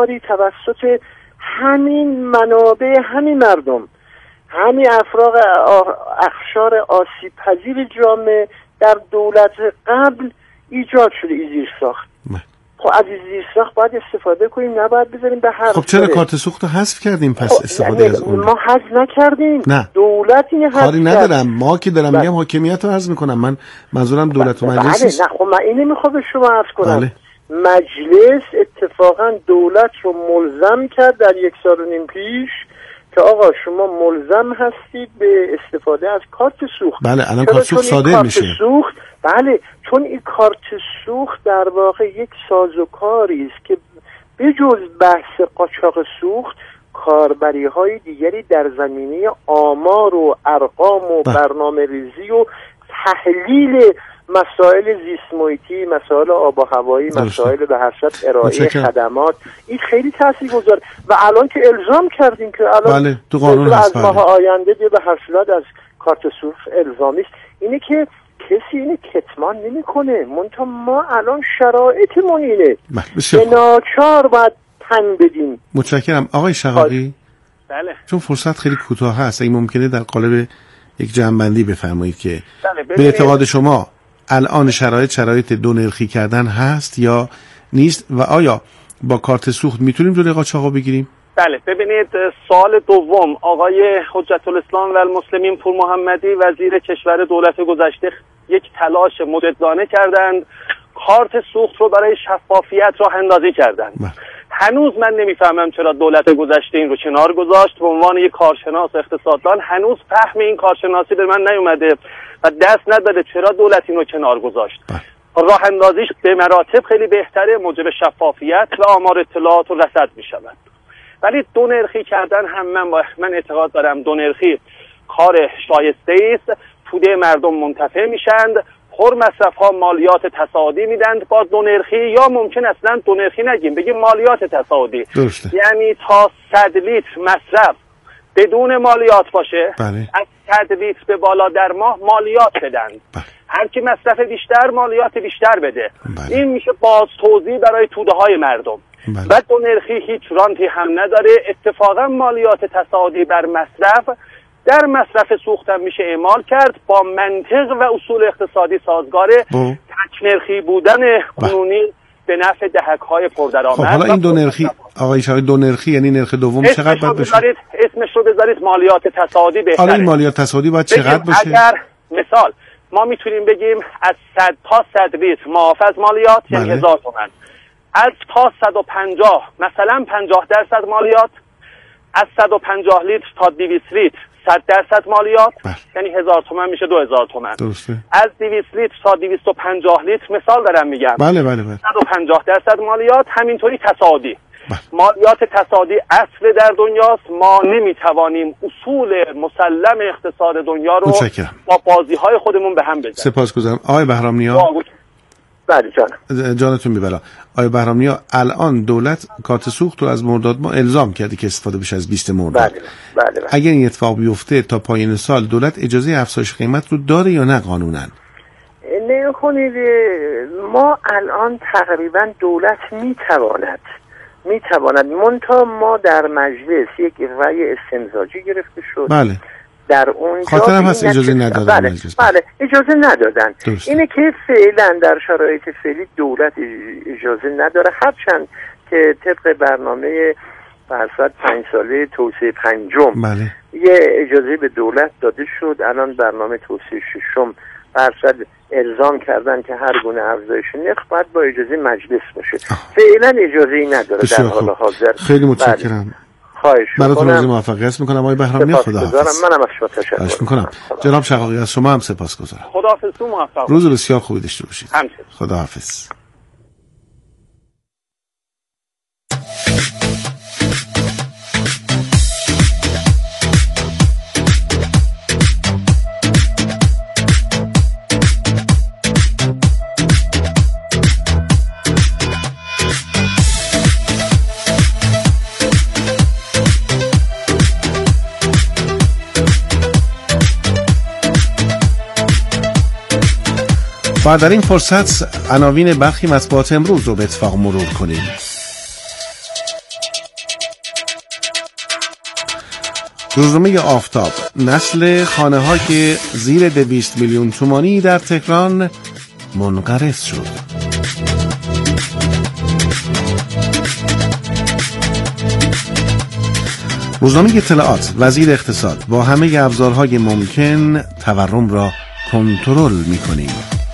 کاری توسط همین منابع، همین مردم، همین اخشار آسیب پذیر جامعه در دولت قبل ایجاد شده این زیرساخت. خب از این زیرساخت باید استفاده کنیم، نباید بذاریم به هر خب چرا کارت سوخت رو حذف کردیم پس استفاده از اون؟ ما حذف نکردیم. نه. دولت این حذف کاری ندارم، ما که دارم میگم حاکمیت رو عرض میکنم، من منظورم دولت و مجلس. نه خب من اینو میخوام به شما عرض کنم. بله. مجلس اتفاقا دولت رو ملزم کرد در 1.5 سال پیش که آقا شما ملزم هستید به استفاده از کارت سوخت. بله الان کارت سوخت صادر میشه. بله چون این کارت سوخت در واقع یک سازوکاری است که بجز بحث قاچاق سوخت کاربری‌های دیگری در زمینه آمار و ارقام و برنامه ریزی و تحلیل مسائل زیست محیطی، مسائل آب و هوایی، مسائل به هر صورت ارائه خدمات، این خیلی تاثیرگذار. و الان که الزام کردیم که الان بله تو قانون هست، از ماه آینده به هر صورت از کارت سوخت الزامی است، اینه که کسی اینه کتمان نمیکنه. منتها ما الان شرایطمون اینه به ناچار باید تن بدیم. متشکرم آقای شقاقی. بله چون فرصت خیلی کوتاه هست، اگه ممکنه در قالب یک جمع‌بندی بفرمایید که به اعتقاد شما الان شرایط دو نرخی کردن هست یا نیست و آیا با کارت سوخت میتونیم جلوی قاچاق بگیریم؟ بله ببینید، سال دوم آقای حجت الاسلام و المسلمین پور محمدی وزیر کشور دولت گذشته یک تلاش مجدانه کردند، کارت سوخت رو برای شفافیت راه اندازی کردند. هنوز من نمیفهمم چرا دولت گذشته این رو کنار گذاشت. به عنوان یک کارشناس اقتصاددان هنوز فهم این کارشناسی به من نیومده و دست نداده چرا دولت این رو کنار گذاشت. راه اندازیش به مراتب خیلی بهتره، موجب شفافیت و آمار اطلاعات و رصد می شود. ولی دو نرخی کردن هم من اعتقاد دارم دو نرخی کار شایسته است. توده مردم منتفع میشند، پر مصرف ها مالیات تصاعدی میدند با دو نرخی، یا ممکن اصلا دو نرخی نگیم بگیم مالیات تصاعدی. یعنی تا 100 لیتر مصرف بدون مالیات باشه. بله. از 100 لیتر به بالا در ماه مالیات بدند. بله. هر کی مصرف بیشتر مالیات بیشتر بده. بله. این میشه باز توزیع برای توده های مردم. بله. و دو نرخی هیچ رانتی هم نداره. اتفاقا مالیات تصاعدی بر مصرف در مصرف سوخت هم میشه اعمال کرد، با منطق و اصول اقتصادی سازگاره. تک نرخی بودن قانونی به نفع دهک‌های پردرآمد. خب حالا این دو نرخی آقای شاید دو نرخی یعنی نرخ دوم چقدر باید بشه؟ اسمش رو بذارید مالیات تصاعدی بهتره. حالا این مالیات تصاعدی باید چقدر بشه؟ اگر مثال ما میتونیم بگیم از 100 تا 100 لیتر معاف از مالیات یعنی 1000 تومان. از تا 150 مثلا 50% مالیات. از 150 لیتر تا 200 لیتر 100% مالیات. یعنی 1000 تومان میشه 2000 تومان. درسته. از 200 لیتر تا 250 لیتر مثال دارم میگم. بله 150% مالیات. همینطوری تصاعدی. مالیات تصاعدی اصل در دنیاست. ما نمیتوانیم اصول مسلم اقتصاد دنیا رو با بازی‌های خودمون به هم بزنیم. سپاسگزارم. آقای بهرام‌نیا. بله جانم. جانتون میبلا. آقای بهرام‌نیا، الان دولت کارت سوخت رو از مرداد ما الزام کرده که استفاده بشه از 20 مرداد. بله. اگر این اتفاق بیفته تا پایان سال دولت اجازه افزایش قیمت رو داره یا نه قانونا؟ نه کنید، ما الان تقریبا دولت میتواند منتها ما در مجلس یک رأی استمزاجی گرفته شد. بله. در اونجا خاطرم هست اجازه ندادن. بله اجازه ندادن. اینه که فعلا در شرایط فعلی دولت اجازه نداره، هرچند که طبق برنامه فرصت 5 ساله توسعه پنجم بله. یه اجازه به دولت داده شد. الان برنامه توسعه ششم فرصت الزام کردن که هر گونه افزایش نرخ باید با اجازه مجلس باشه. فعلا اجازه‌ای نداره در حال حاضر. خیلی متشکرم. خواهش براتون آرزوی موفقیت میکنم آقای بهرام‌نیا. خداحافظ. منم از شما تشکر میکنم. جناب شقاقی از شما هم سپاسگزارم. خداحافظ. موفق. روز بسیار خوبی داشته باشید. همچنین. خداحافظ. و در این فرصت عناوین برخی مطبوعات امروز رو به اتفاق مرور کنیم. روزنامه آفتاب: نسل خانه ها که زیر 200 میلیون تومانی در تهران منقرض شد. روزنامه اطلاعات: وزیر اقتصاد: با همه ابزارهای ممکن تورم را کنترل می‌کنیم.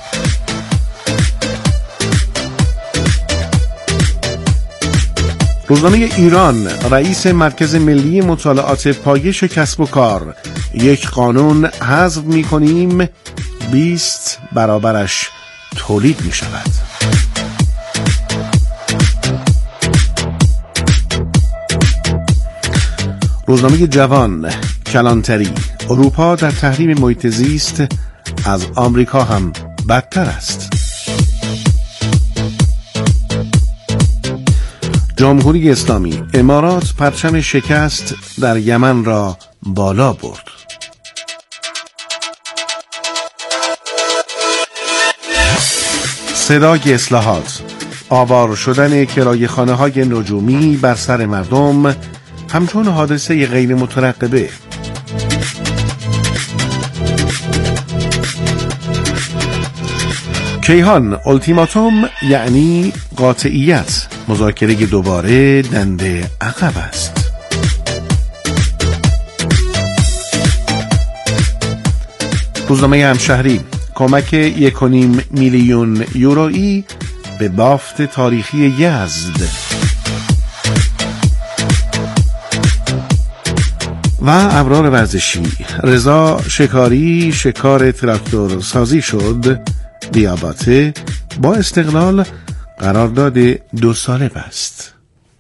روزنامه ایران: رئیس مرکز ملی مطالعات پایش کسب و کار: یک قانون حذف می‌کنیم 20 برابرش تولید می‌شود. روزنامه جوان: کلانتری: اروپا در تحریم محیط زیست از آمریکا هم بدتر است. جمهوری اسلامی: امارات پرچم شکست در یمن را بالا برد. صدای اصلاحات: آوار شدن کرایه‌خانه‌های نجومی بر سر مردم همچون حادثه غیر مترقبه. کیهان: التیماتوم یعنی قاطعیت، مذاکره دوباره دنده عقب است. روزنامه همشهری: کمک 1.5 میلیون یورویی به بافت تاریخی یزد. و ابرار ورزشی: رضا شکاری شکار تراکتور سازی شد. دیاباته با استقلال قرارداد 2 ساله بست.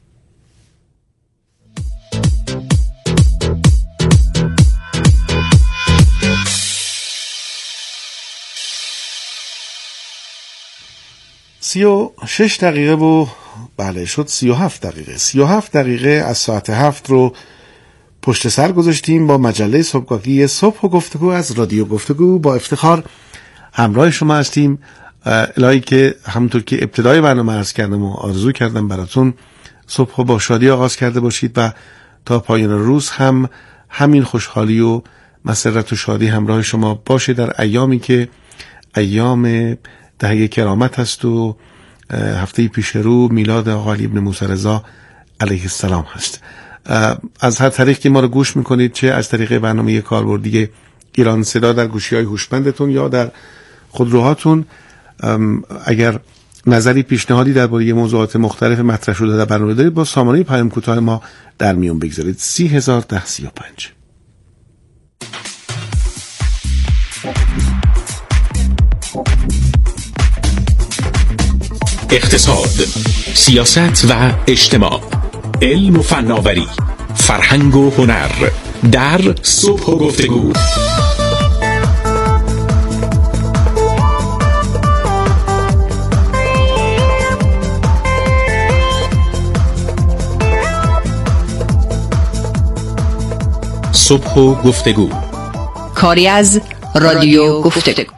شش دقیقه و بله شد 37 دقیقه. 37 دقیقه از ساعت 7 رو پشت سر گذاشتیم با مجله صبحگاهی صبح و گفتگو از رادیو گفتگو. با افتخار همراه شما هستیم. الهی که همونطور که ابتدای برنامه عرض کردم و آرزو کردم براتون صبح با شادی آغاز کرده باشید و تا پایان روز هم همین خوشحالی و مسرت و شادی همراه شما باشه در ایامی که ایام دهه کرامت هست و هفته پیش رو میلاد آقا علی ابن موسی رضا علیه السلام هست. از هر طریق که ما رو گوش میکنید، چه از طریق برنامه کاربردی ایران صدا در گوشی‌های هوشمندتون یا در خودروهاتون، اگر نظری پیشنهادی درباره موضوعات مختلف مطرح شده در برنامه دارید، با سامانه پیام کوتاه ما در میون بگذارید. 301035. اقتصاد، سیاست و اجتماع، علم و فناوری، فرهنگ و هنر در صبح و گفتگو. صبح و گفتگو، کاری از رادیو گفتگو.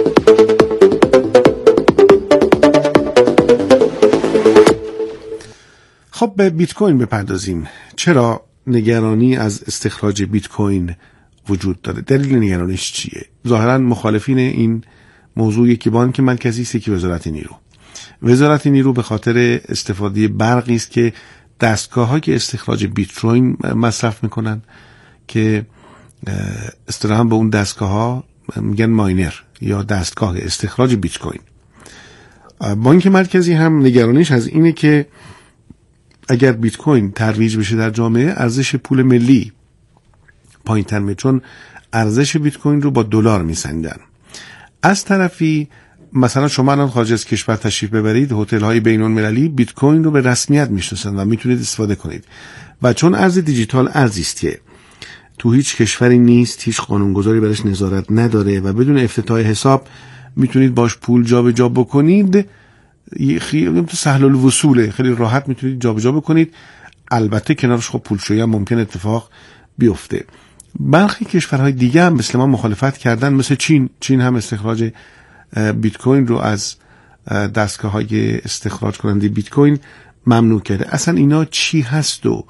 خب به بیت کوین بپردازیم. چرا نگرانی از استخراج بیت کوین وجود داره؟ دلیل نگرانیش چیه؟ ظاهرا مخالفین این موضوعی که بانک مرکزی است که وزارت نیرو به خاطر استفاده برقی است که دستگاه‌هایی که استخراج بیت کوین مصرف میکنن که اصطلاحاً به اون دستگاه‌ها میگن ماینر یا دستگاه استخراج بیت کوین. بانک مرکزی هم نگرانیش از اینه که اگر بیت کوین ترویج بشه در جامعه، ارزش پول ملی پایین‌تر میشه، چون ارزش بیت کوین رو با دلار میسنجن. از طرفی مثلا شما الان خارج از کشور تشریف ببرید، هتل‌های بین‌المللی بیت کوین رو به رسمیت میشناسن و میتونید استفاده کنید. و چون ارز دیجیتال ارزی است که تو هیچ کشوری نیست، هیچ قانونگذاری برش نظارت نداره و بدون افتتاح حساب میتونید باش پول جابجا بکنید، خیلی سهل الوصوله، خیلی راحت میتونید جابجا بکنید. البته کنارش خب پولشویی هم ممکن اتفاق بیفته. برخی کشورهای دیگه هم مثل ما مخالفت کردن، مثل چین هم استخراج بیت کوین رو از دستگاه‌های استخراج کننده بیت کوین ممنوع کرده. اصلا اینا چی هست و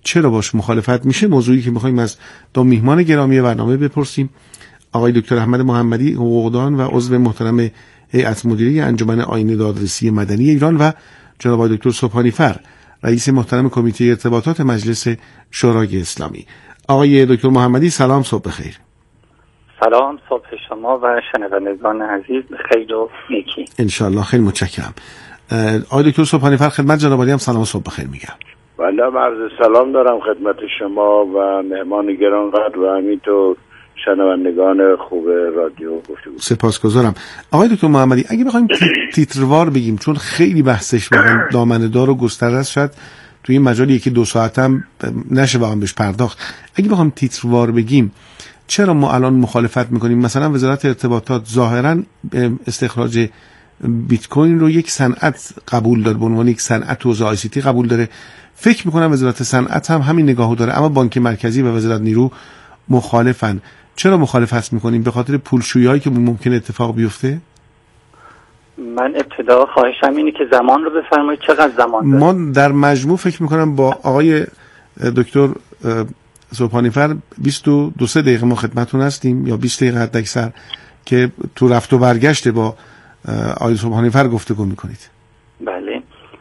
چرا باش مخالفت میشه؟ موضوعی که میخوایم از دو میهمان گرامی برنامه بپرسیم، آقای دکتر احمد محمدی، حقوقدان و عضو محترم هیئت مدیره انجمن آیین دادرسی مدنی ایران، و جناب آقای دکتر صبحانی فر، رئیس محترم کمیته ارتباطات مجلس شورای اسلامی. آقای دکتر محمدی سلام، صبح بخیر. سلام، صبح شما و شنوندگان عزیز بخیر و نیکی انشالله. خیلی متشکرم. آقای دکتر صبحانی فر، خدمت جناب عالی هم سلام و صبح بخیر میگم. بله، عرض سلام دارم خدمت شما و مهمان گرانقدر و همینطور شنوندگان خوب رادیو گفتگو. سپاسگزارم. آقای دکتر محمدی، اگه بخوایم تیتروار بگیم، چون خیلی بحثش واقعا دامنه‌دار و گسترده است، شاید توی این مجال یکی دو ساعت هم نشه واقعا بهش پرداخت. اگه بخوایم تیتروار بگیم، چرا ما الان مخالفت میکنیم؟ مثلا وزارت ارتباطات ظاهرا استخراج بیت کوین رو یک صنعت قبول داره، به عنوان یک صنعت تو آی سی تی قبول داره. فکر میکنم وزارت صنعت هم همین نگاهو داره، اما بانک مرکزی و وزارت نیرو مخالفن. چرا مخالفت میکنیم؟ به خاطر پولشویی‌هایی که ممکن اتفاق بیفته؟ من ابتدا خواهشم اینه که زمان رو بفرمایید. چقدر زمان داریم؟ ما در مجموع فکر میکنم با آقای دکتر صبحانی فر 22 دقیقه ما خدمتتون هستیم، یا 20 دقیقه حد اکثر، که تو رفت و برگشت با آقای صبحانی فر گفتگو میکنید. بله،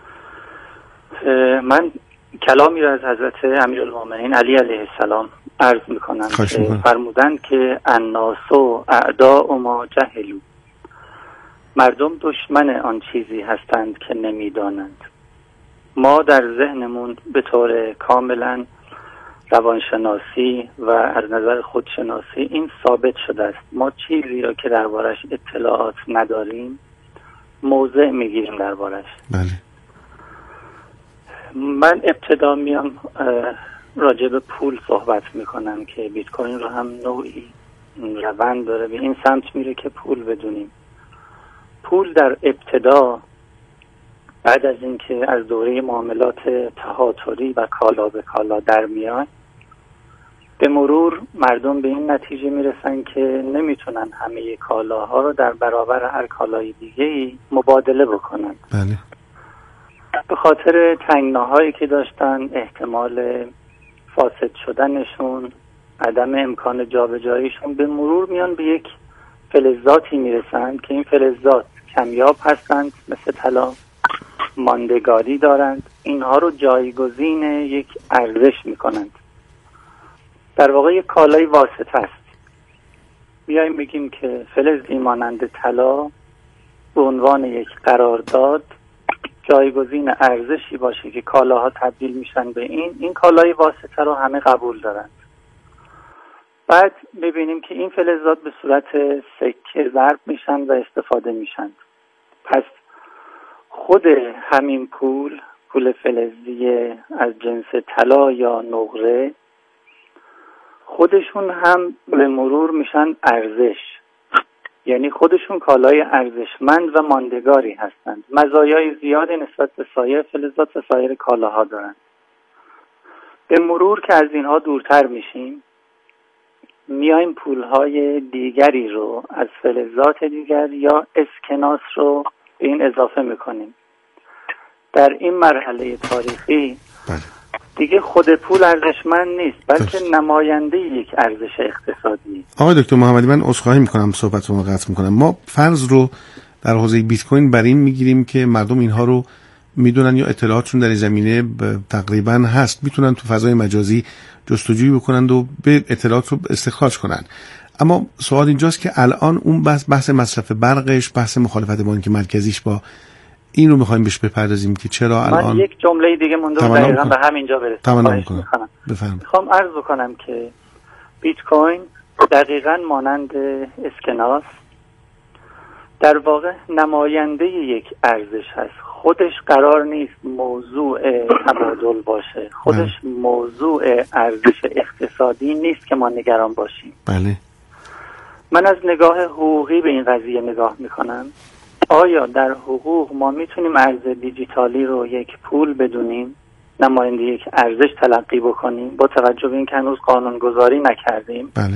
من کلامی را از حضرت امیرالمومنین علی علیه السلام عرض میکنم که فرمودند که الناس اعداء ما جهلوا، مردم دشمن آن چیزی هستند که نمیدانند. ما در ذهنمون به طور کاملا روانشناسی و از نظر خودشناسی این ثابت شده است، ما چیزی را که دربارش اطلاعات نداریم موضع میگیریم دربارش. بله. من ابتدا میام راجع به پول صحبت میکنم که بیت کوین رو هم نوعی روند داره به این سمت میره که پول بدونیم. پول در ابتدا بعد از اینکه از دوره معاملات تهاتری و کالا به کالا در میاد، به مرور مردم به این نتیجه میرسن که نمیتونن همه کالاها رو در برابر هر کالای دیگه‌ای مبادله بکنن. بله. به خاطر تنگناهایی که داشتن، احتمال فاسد شدنشون، عدم امکان جابجاییشون، به مرور میان به یک فلزاتی میرسند که این فلزات کمیاب هستند، مثل طلا، ماندگاری دارند. اینها رو جایگزین یک ارزش میکنند. در واقع یک کالای واسطه است. بیایم بگیم که فلزی مانند طلا به عنوان یک قرارداد جایگزین ارزشی باشه که کالاها تبدیل میشن به این کالای واسطه رو همه قبول دارند. بعد ببینیم که این فلزات به صورت سکه ضرب میشن و استفاده میشن. پس خود همین پول فلزی از جنس طلا یا نقره، خودشون هم به مرور میشن ارزش، یعنی خودشون کالای ارزشمند و ماندگاری هستند. مزایای زیادی نسبت به سایر فلزات و سایر کالاها دارند. به مرور که از اینها دورتر میشیم، میایم پولهای دیگری رو از فلزات دیگر یا اسکناس رو به این اضافه میکنیم. در این مرحله تاریخی دیگه خود پول ارزشمند نیست، بلکه نماینده یک ارزش اقتصادی. آقای دکتر محمدی، من عذرخواهی میکنم صحبتتون رو قطع میکنم. ما فرض رو در حوزه بیت کوین بر این میگیریم که مردم اینها رو میدونن یا اطلاعاتشون در این زمینه تقریبا هست، میتونن تو فضای مجازی جستجوی بکنند و به اطلاعات رو استخراج کنند. اما سوال اینجاست که الان اون بحث مصرف برقش، بحث مخالفت بانک مرکزیش با این رو میخوایم بهش بپردازیم که چرا الان. من یک جمله دیگه مونده دقیقاً به همینجا برسیم. میخوام عرض بکنم که بیت کوین دقیقاً مانند اسکناس در واقع نماینده یک ارزش هست. خودش قرار نیست موضوع تبادل باشه، خودش موضوع ارزش اقتصادی نیست که ما نگران باشیم. بله. من از نگاه حقوقی به این قضیه نگاه میکنم. آیا در حقوق ما میتونیم ارز دیجیتالی رو یک پول بدونیم، نماینده یک ارزش تلقی بکنیم، با توجه به اینکه هنوز قانونگذاری نکردیم؟ بله.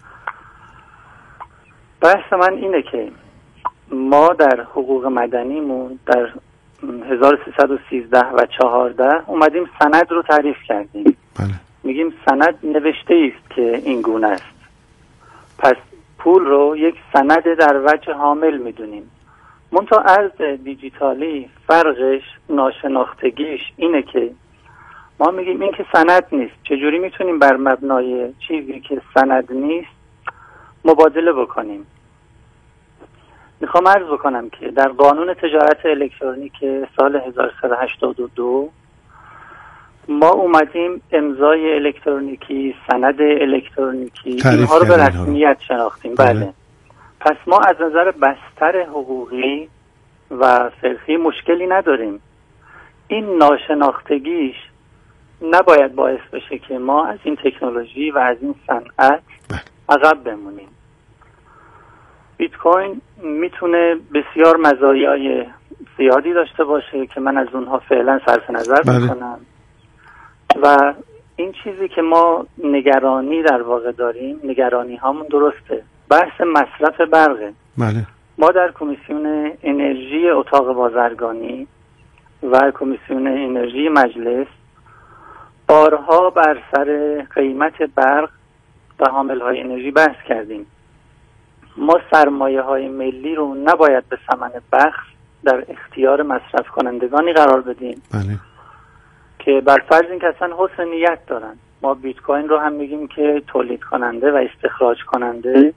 بحث من اینه که ما در حقوق مدنیمون در 1313 و 14 اومدیم سند رو تعریف کردیم. بله. میگیم سند نوشته است که این گونه است. پس پول رو یک سند در وجه حامل میدونیم. منتها ارز دیجیتالی فرقش، ناشناختگیش اینه که ما میگیم این که سند نیست. چجوری میتونیم بر مبنای چیزی که سند نیست مبادله بکنیم؟ میخوام عرض بکنم که در قانون تجارت الکترونیک سال 1382 ما اومدیم امضای الکترونیکی، سند الکترونیکی اینها رو به رسمیت شناختیم. بله. پس ما از نظر بستر حقوقی و فقهی مشکلی نداریم. این ناشناختگیش نباید باعث بشه که ما از این تکنولوژی و از این صنعت عقب بمونیم. بیت کوین میتونه بسیار مزایای زیادی داشته باشه که من از اونها فعلا صرف نظر میکنم و این چیزی که ما نگرانی در واقع داریم، نگرانی هامون درسته، بحث مصرف برقه. بله. ما در کمیسیون انرژی اتاق بازرگانی و کمیسیون انرژی مجلس بارها بر سر قیمت برق و حاملهای انرژی بحث کردیم. ما سرمایه های ملی رو نباید به ثمن بخش در اختیار مصرف کنندگانی قرار بدیم. بله. که بر فرض این که اصلا حسن نیت دارن. ما بیت کوین رو هم میگیم که تولید کننده و استخراج کننده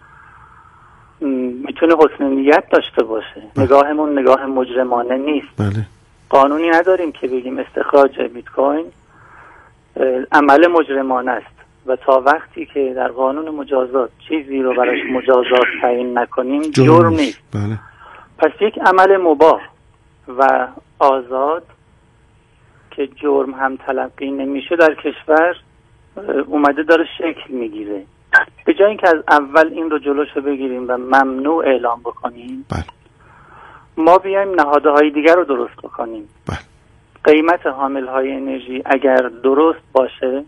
میتونه حسن نیت داشته باشه. نگاهمون نگاه مجرمانه نیست. بله. قانونی نداریم که بگیم استخراج بیت کوین عمل مجرمانه است و تا وقتی که در قانون مجازات چیزی رو براش مجازات تعیین نکنیم جرم نیست. بله. پس یک عمل مباح و آزاد که جرم هم تلقی نمیشه در کشور اومده داره شکل میگیره. به جای اینکه از اول این رو جلوشو بگیریم و ممنوع اعلام بکنیم، ما بیایم نهادهای دیگر رو درست بکنیم. قیمت حاملهای انرژی اگر درست باشه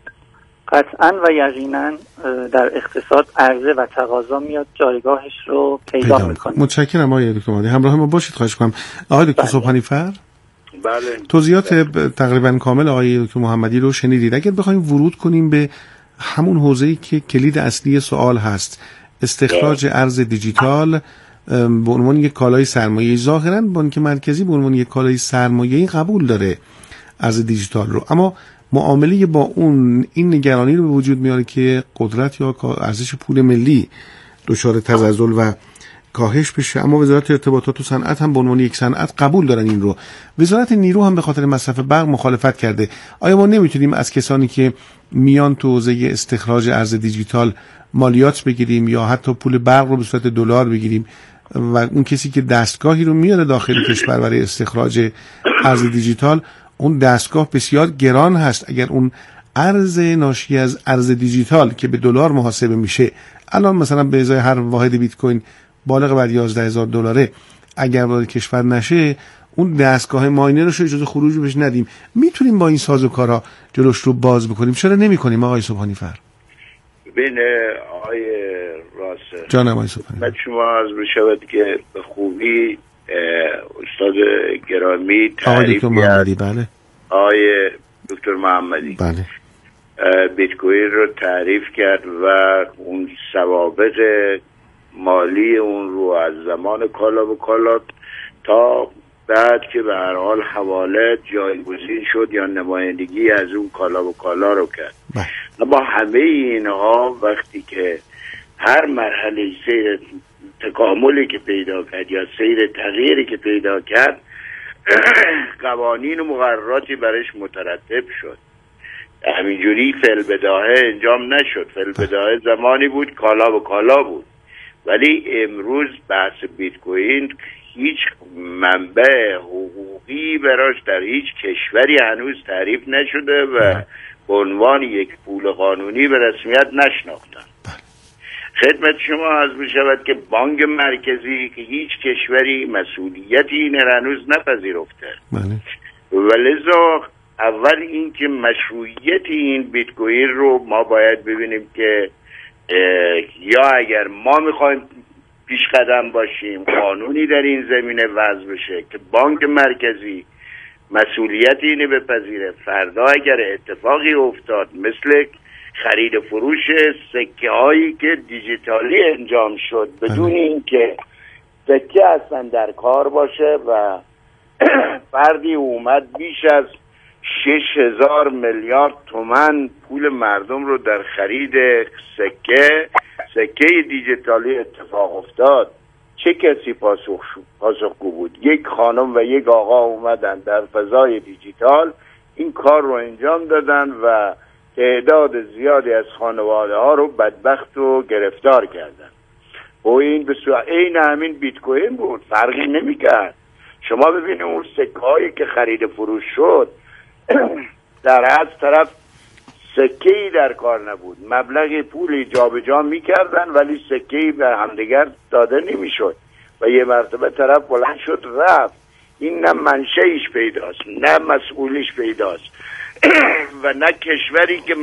قطعاً و یقیناً در اقتصاد عرضه و تقاضا میاد جایگاهش رو پیدا میکنه. متشکرم آقای دکتر محمدی. همراه ما باشید خواهش کنم. آقای دکتر صبحانی فر. بله. توضیحات تقریبا کامل آقای دکتر محمدی رو شنیدید. اگر بخوایم ورود کنیم به همون حوزه‌ای که کلید اصلی سوال هست، استخراج ارز دیجیتال به عنوان یک کالای سرمایه‌ای، ظاهراً بانک مرکزی به عنوان یک کالای سرمایه‌ای قبول داره ارز دیجیتال رو، اما معامله با اون این نگرانی رو به وجود میاره که قدرت یا ارزش پول ملی دچار تزلزل و کاهش بشه. اما وزارت ارتباطات و صنعت هم به عنوان یک صنعت قبول دارن این رو. وزارت نیرو هم به خاطر مصرف برق مخالفت کرده. آیا ما نمیتونیم از کسانی که میان تو حوزه استخراج ارز دیجیتال مالیات بگیریم یا حتی پول برق رو به صورت دلار بگیریم و اون کسی که دستگاهی رو میاره داخل کشور برای استخراج ارز دیجیتال، اون دستگاه بسیار گران هست، اگر اون ارز ناشی از ارز دیجیتال که به دلار محاسبه میشه الان مثلا به ازای هر واحد بیت کوین بالغ بر 11,000 دلاره، اگر وارد کشور نشه اون دستگاه ماینرش رو اجازه خروج بهش ندیم، میتونیم با این سازوکارها جلوش رو باز بکنیم؟ چرا نمیکنیم آقای صبحانی فر؟ ببین آقای راست جانم آقای صبحانی فر، شما از بشود که به خوبی استاد گرامی آقای دکتر محمدی، بله آقای دکتر محمدی بله بیت کوین رو تعریف کرد و اون ثوابت مالی اون رو از زمان کالا به کالا تا بعد که به هر حال حواله جایگزین شد یا نمایندگی از اون کالا به کالا رو کرد. اما همه اینها وقتی که هر مرحله سیر تکاملی که پیدا کرد یا سیر تغییری که پیدا کرد قوانین و مقرراتی برش مترتب شد. همینجوری فی‌البداهه انجام نشد. فی‌البداهه زمانی بود کالا به کالا بود، ولی امروز بحث بیت کوین هیچ منبع حقوقی براش در هیچ کشوری هنوز تعریف نشده و به عنوان یک پول قانونی به رسمیت نشناختن. خدمت شما عرض می‌شود که بانک مرکزی که هیچ کشوری مسئولیتی این هنوز نپذیرفته. ولذا اول این که مشروعیت این بیت کوین رو ما باید ببینیم که یا اگر ما میخوایم پیش قدم باشیم قانونی در این زمینه وضع بشه که بانک مرکزی مسئولیت اینه بپذیره. فردا اگر اتفاقی افتاد مثل خرید فروش سکه هایی که دیجیتالی انجام شد بدون اینکه سکه اصلا در کار باشه و فردی اومد بیش از 6,000 میلیارد تومان پول مردم رو در خرید سکه دیجیتالی اتفاق افتاد، چه کسی پاسخگو بود؟ یک خانم و یک آقا اومدن در فضای دیجیتال این کار رو انجام دادن و تعداد زیادی از خانواده ها رو بدبخت و گرفتار کردن. و این به صورت این همین بیت کوین بود، فرقی نمی‌کرد. شما ببینید اون سکه هایی که خرید فروش شد در از طرف سکه‌ای در کار نبود، مبلغ پولی جابجا می‌کردن ولی سکه‌ای به همدیگر داده نمی‌شد و یه مرتبه طرف بلند شد رفت. این نه منشأش پیداست، نه مسئولیش پیداست و نه کشوری که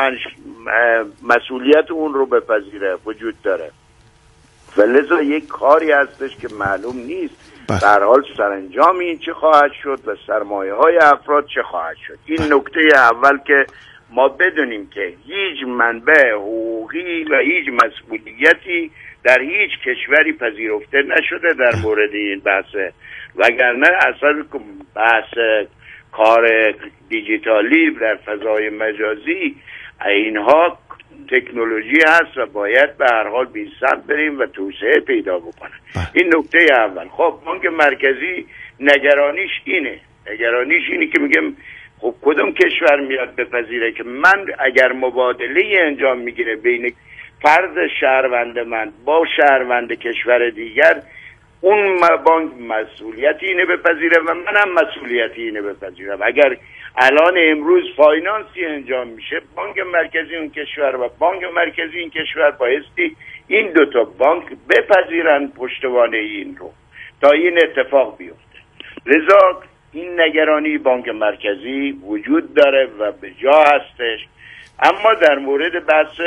مسئولیت اون رو بپذیره وجود داره. ولذا یک کاری هستش که معلوم نیست در حال سرانجام این چه خواهد شد و سرمایه های افراد چه خواهد شد. این نکته اول که ما بدونیم که هیچ منبع حقوقی و هیچ مسئولیتی در هیچ کشوری پذیرفته نشده در مورد این بحثه، وگرنه اصلا بحث کار دیجیتالی در فضای مجازی اینها تکنولوژی هست و باید به هر حال به سمت بریم و توسعه پیدا بکنه. این نکته اول. خب بانک مرکزی نگرانیش اینه که میگم خب کدوم کشور میاد بپذیره که من اگر مبادله انجام میگیره بین فرد شهروند من با شهروند کشور دیگر، اون بانک مسئولیتی اینه بپذیره و منم مسئولیتی اینه بپذیرم. اگر الان امروز فاینانسی انجام میشه، بانک مرکزی اون کشور و بانک مرکزی این کشور بایستی این دوتا بانک بپذیرن پشتوانه این رو تا این اتفاق بیفته. لذا این نگرانی بانک مرکزی وجود داره و به جا هستش. اما در مورد بحث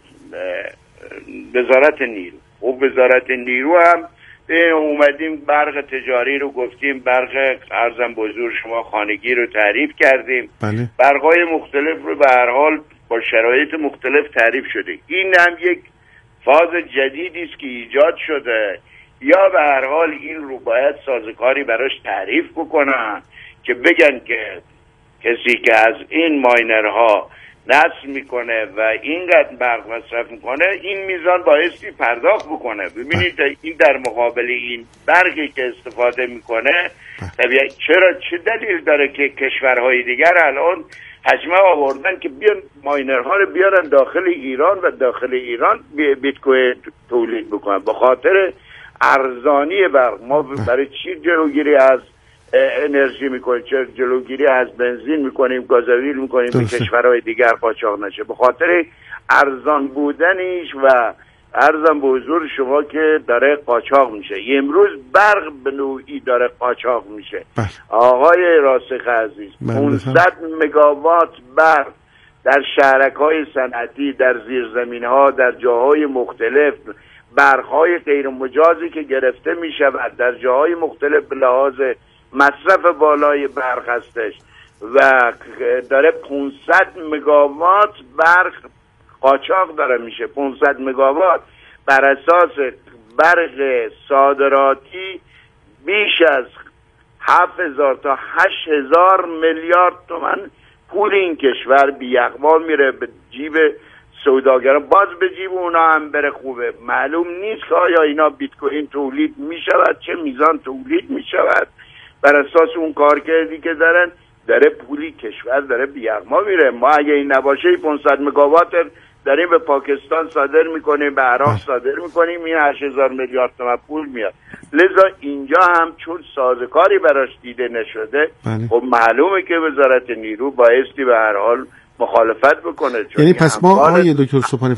وزارت نیرو، خب وزارت نیرو هم اومدیم برق تجاری رو گفتیم، برق ارزم به حضور شما خانگی رو تعریف کردیم، برقای مختلف رو به هر حال با شرایط مختلف تعریف شده. این هم یک فاز جدیدی است که ایجاد شده، یا به هر حال این رو باید سازوکاری براش تعریف بکنن که بگن که کسی که از این ماینرها نصب میکنه و اینقدر برق مصرف میکنه این میزان بایستی پرداخت بکنه. ببینید این در مقابل این برقی که استفاده میکنه طبیعت چه دلیل داره که کشورهای دیگر الان حجمه آوردن که بیان ماینرها رو بیارن داخل ایران و داخل ایران بیت کوین تولید بکنن به خاطر ارزانی برق. ما برای چی جلوگیری از انرژی میکنیم، چه جلوگیری از بنزین میکنیم، گازوئیل میکنیم به کشورهای دیگر قاچاق نشه؟ به خاطر ارزان بودنش و ارزان به حضور شما که داره قاچاق میشه. امروز برق به نوعی داره قاچاق میشه. آقای راسخ عزیز، 500 مگاوات برق در شهرک‌های صنعتی، در زیرزمین‌ها، در جاهای مختلف، برق‌های غیر مجازی که گرفته میشود در جاهای مختلف به لحاظ مصرف بالای برق هستش و داره 500 مگاوات برق قاچاق داره میشه. 500 مگاوات بر اساس برق صادراتی بیش از 7,000 تا 8,000 میلیارد تومان پول این کشور بی‌اقبال میره به جیب سوداگران، باز به جیب اونا هم بره خوبه. معلوم نیست که آیا اینا بیت کوین تولید میشود، چه میزان تولید میشود. بر اساس اون کارکردی که داره پولی کشور داره بی‌اقما میره. ما اگه این نباشه 500 مگاوات داریم به پاکستان صادر میکنیم، به عراق صادر میکنیم، این 8,000 میلیارد تومان پول میاد. لذا اینجا هم چون سازوکاری براش دیده نشده، خب معلومه که وزارت نیرو بایستی به هر حال مخالفت بکنه. یعنی پس ما آقای دکتر صبحانی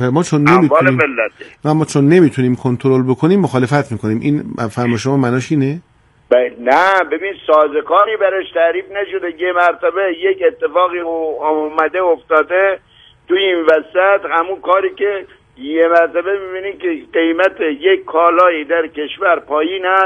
ما چون نمیتونیم کنترل بکنیم مخالفت میکنیم. این فرمان شما معناش اینه؟ نه ببین سازوکاری براش تعریف نشده. یه مرتبه یک اتفاقی اومده افتاده توی این وسط، همون کاری که یه مرتبه میبینید که قیمت یک کالایی در کشور پایین است،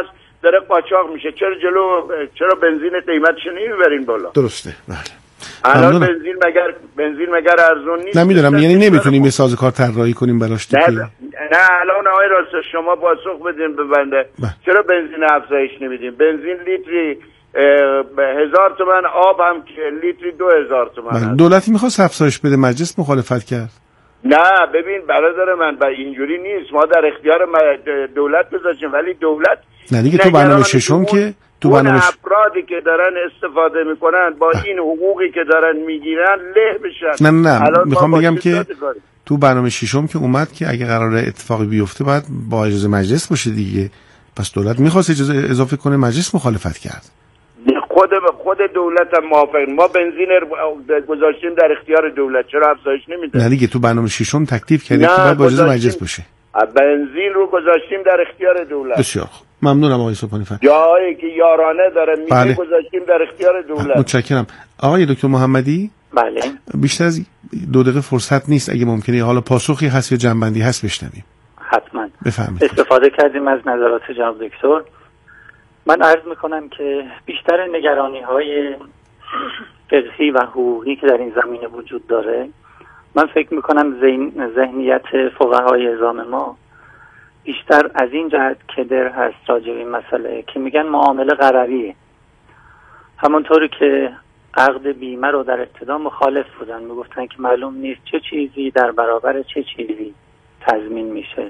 داره قاچاق میشه، چرا بنزین قیمتش نمیبرین بالا؟ درسته. بله. الان بنزین مگر ارزون نیست؟ نمیدونم، یعنی نمیتونیم یه سازوکار طراحی کنیم براش دیگه؟ نه الان آقای راست شما پاسخ بدین به بنده. چرا بنزین افزایش نمیدین؟ بنزین لیتری 1000 تومان، آب هم لیتری 2000 تومان. دولتی میخواست افزایش بده، مجلس مخالفت کرد. نه ببین برادر من، اینجوری نیست، ما در اختیار دولت بذاریم، ولی دولت نه دیگه تو برنامه ششم که تو برنامه افرادی که دارن استفاده میکنن با این حقوقی که دارن میگیرن له بشن. نه میخوام بگم که تو برنامه ششم که اومد که اگه قراره اتفاقی بیفته باید با اجازه مجلس باشه دیگه. پس دولت میخواست اجازه اضافه کنه، مجلس مخالفت کرد. خود دولت هم موافق. ما بنزین گذاشتیم در اختیار دولت، چرا افزایش نمیده؟ نه دیگه تو برنامه ششم تکلیف کردیم که باید با اجازه مجلس باشه. بنزین رو گذاشتیم در اختیار دولت. بسیار خوب، ممنونم آقای سبحانی فر. جایی که یارانه داره میگه گذاشتیم در اختیار دولت. متشکرم. آقای دکتر محمدی، بله بیشتر از 2 دقیقه فرصت نیست، اگه ممکنه حالا پاسخی هست یا جنبندی هست بشنویم. حتما. بفرمایید. استفاده کردیم از نظرات جناب دکتر. من عرض میکنم که بیشتر نگرانی‌های فقهی و حقوقی که در این زمینه وجود داره، من فکر میکنم ذهنیت فقهای اعظام ما بیشتر از این جهت کدر هست راجع به این مسئله که میگن معامله غرریه. همونطوری که عقد بیمه رو در ابتدا مخالف بودن، میگفتن که معلوم نیست چه چیزی در برابر چه چیزی تضمین میشه.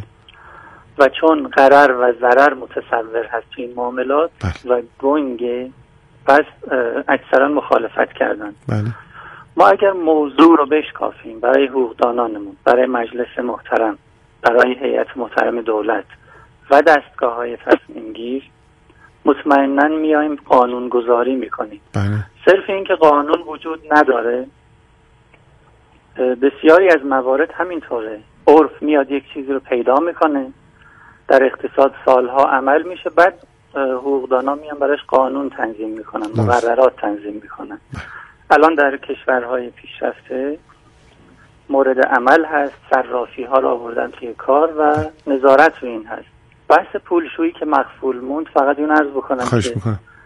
و چون قرار و ضرر متصور هست تو این معاملات و گنگه، پس اکثرا مخالفت کردن. ما اگر موضوع رو بشکافیم برای حقوقدانانمون، برای مجلس محترم، برای هیئت محترم دولت و دستگاه های تصمیم گیر، مطمئناً میایم قانون گذاری میکنیم. صرف این که قانون وجود نداره، بسیاری از موارد همینطوره. عرف میاد یک چیزی رو پیدا میکنه، در اقتصاد سالها عمل میشه، بعد حقوقدانا میان براش قانون تنظیم میکنن، مقررات تنظیم میکنن. الان در کشورهای پیشرفته مورد عمل هست، صرافی ها رو آوردن توی کار و نظارت رو این هست. بحث پولشویی که مخفول موند، فقط این عرض بکنم که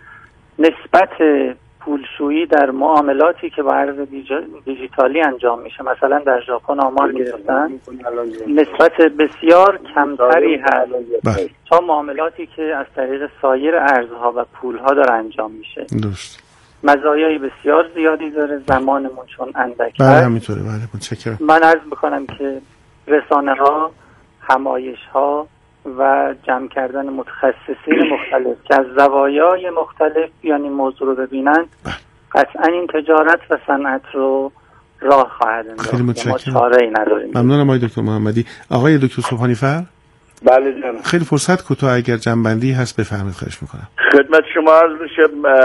نسبت پولشویی در معاملاتی که با ارز دیجیتالی انجام میشه، مثلا در ژاپن آمار گرفتن، نسبت بسیار کمتری هست تا معاملاتی که از طریق سایر ارزها و پولها داره انجام میشه. درست. مزایای بسیار زیادی داره، زمانمون چون اندک بله همینطوره. بله متشکرم. من عرض بکنم که رسانه ها، همایش ها و جمع کردن متخصصین مختلف که از زوایای مختلف یعنی موضوع رو ببینن، قطعا این تجارت و صنعت رو راه خواهد انداخت. خیلی متشکرم. ما چاره‌ای نداریم. ممنونم آقای دکتر محمدی. آقای دکتر سبحانی فر. بله جانم. خیلی فرصت کوتاه اگر جنبندی هست بفرمایید، خواهش میکنم. خدمت شما عرض بشه،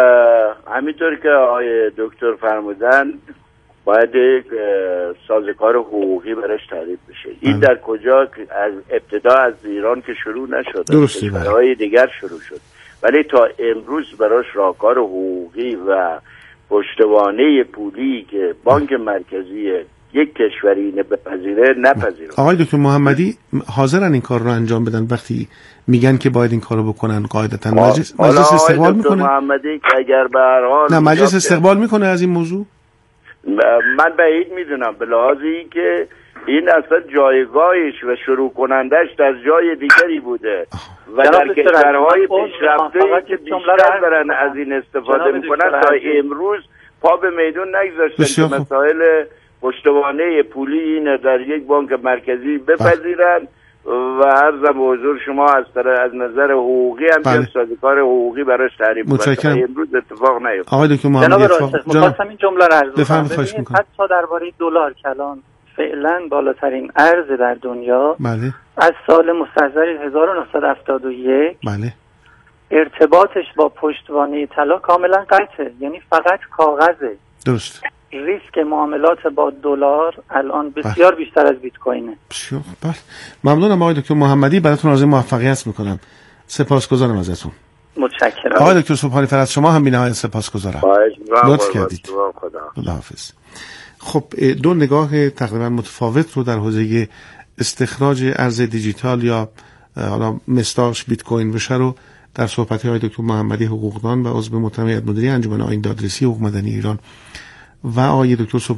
همینطور که آقای دکتر فرمودن باید یک سازوکار حقوقی براش تعریف بشه. این در کجا؟ از ابتدا از ایران که شروع نشد، درسته، کشورهای دیگر شروع شد، ولی تا امروز براش راهکار حقوقی و پشتوانه پولی که بانک مرکزی یک کشوری بپذیره نپذیره. آقای دکتر محمدی حاضرن این کار رو انجام بدن وقتی میگن که باید این کارو بکنن؟ قاعدتا مجلس استقبال میکنه؟ محمدی که اگر به هر حال نه مجلس استقبال میکنه از این موضوع؟ من بعید میدونم، به لحاظ این که این اصلا جایگاهش و شروع کنندش در جای دیگری بوده و در کشورهای پیشرفته که بیشتر دارن از این استفاده میکنن تا امروز پا به میدون نگذاشتن که مسائل پشتوانه پولی این در یک بانک مرکزی بپذیرن و عرضم به حضور شما از نظر حقوقی هم سازوکار حقوقی براش تعریف کنم. امروز اتفاق نیفتاد. آقای دکتر محمدی می‌خواستم این جمله رو عرض کنم. حتی درباره دلار که الان فعلا بالاترین ارز در دنیا، بله، از سال مستحضر 1971 بله، ارتباطش با پشتوانه طلا کاملا قطعه، یعنی فقط کاغذه. درست. ریسک معاملات با دلار الان بسیار بیشتر از بیت کوینه. بله. ممنونم آقای دکتر محمدی، براتون آرزوی موفقیت میکنم. سپاسگزارم ازتون. متشکرم. آقای دکتر سبحانی فر، از شما هم بی‌نهایت سپاسگزارم. لطف کردید. خدا حافظ. خب 2 نگاه تقریبا متفاوت رو در حوزه استخراج ارز دیجیتال یا حالا مستاقش بیت کوین بشه رو در صحبت‌های آقای دکتر محمدی حقوقدان و عضو محترم هیئت مدیره انجمن آیین دادرسی حقوق مدنی ایران و آقای دکتر